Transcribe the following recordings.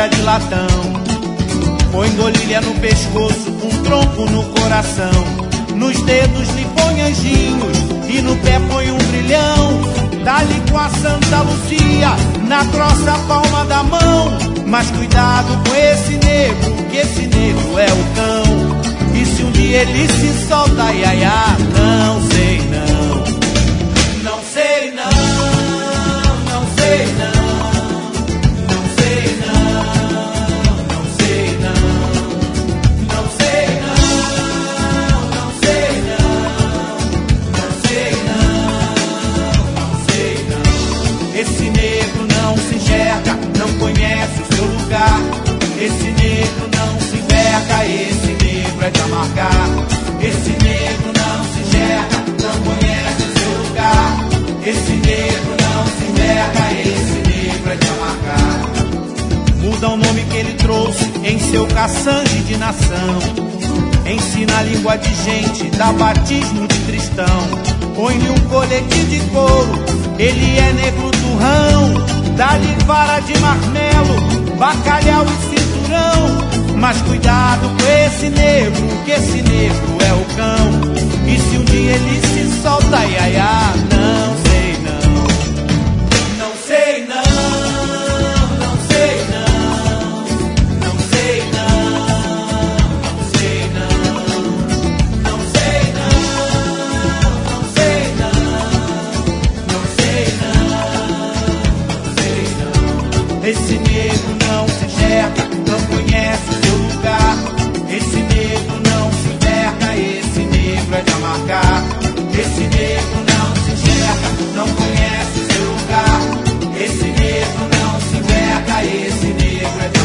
cadeira de latão. Põe engolilha no pescoço, um tronco no coração. Nos dedos lhe põe anjinhos e no pé põe um brilhão. Dá-lhe com a Santa Lucia na grossa palma da mão. Mas cuidado com esse negro, que esse negro é o cão. E se um dia ele se solta, ai, ai, ai, não sei não. Não sei não, não sei não. Não sei não, não sei não. Não sei não, não sei não. Não sei não, não sei não. Esse negro não se enxerga, não conhece o seu lugar. Esse negro não se enverga, esse negro é de amargar. Esse negro não se enxerga, não conhece o seu lugar. Esse negro não se enverga, esse negro é de amargar. Muda o nome que ele trouxe em seu caçangue de nação. Ensina a língua de gente, dá batismo de cristão. Põe-lhe um colete de couro, ele é negro turrão. Dá-lhe vara de marmelo, bacalhau e cinturão. Mas cuidado com esse negro, que esse negro é o cão. E se um dia ele se solta, ai, ai, ai, não sei não. Não sei não, não sei não. Não sei não, não sei não. Não sei não, não sei não. Não sei não, não sei não. Esse negro não se enxerga, não conhece o seu lugar. Esse negro não se enverga, esse negro é de amargar. Esse negro não se enxerga, não conhece o seu lugar. Esse negro não se enverga, esse negro é de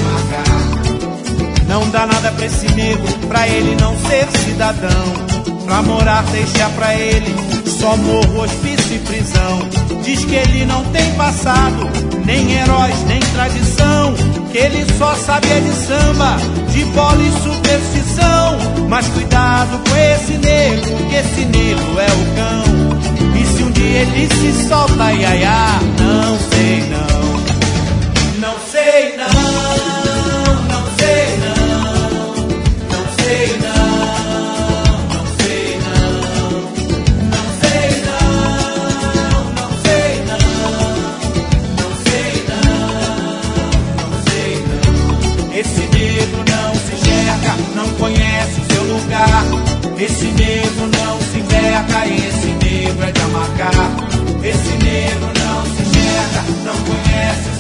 amargar. Não dá nada pra esse negro, pra ele não ser cidadão. Pra morar deixa pra ele só morro, hospício e prisão. Diz que ele não tem passado, nem heróis, nem tradição. Que ele só sabe é de samba, de bola e superstição. Mas cuidado com esse negro, que esse negro é o cão. E se um dia ele se solta, ai, ai, ai, não sei não. Não sei não, não sei não. Não sei não, não sei não. Não sei não, não sei não. Não sei não, não sei não. Esse negro não se enxerga, não conhece o seu lugar. Esse negro não se enverga, esse negro é de amargar. Esse negro não se enxerga, não conhece o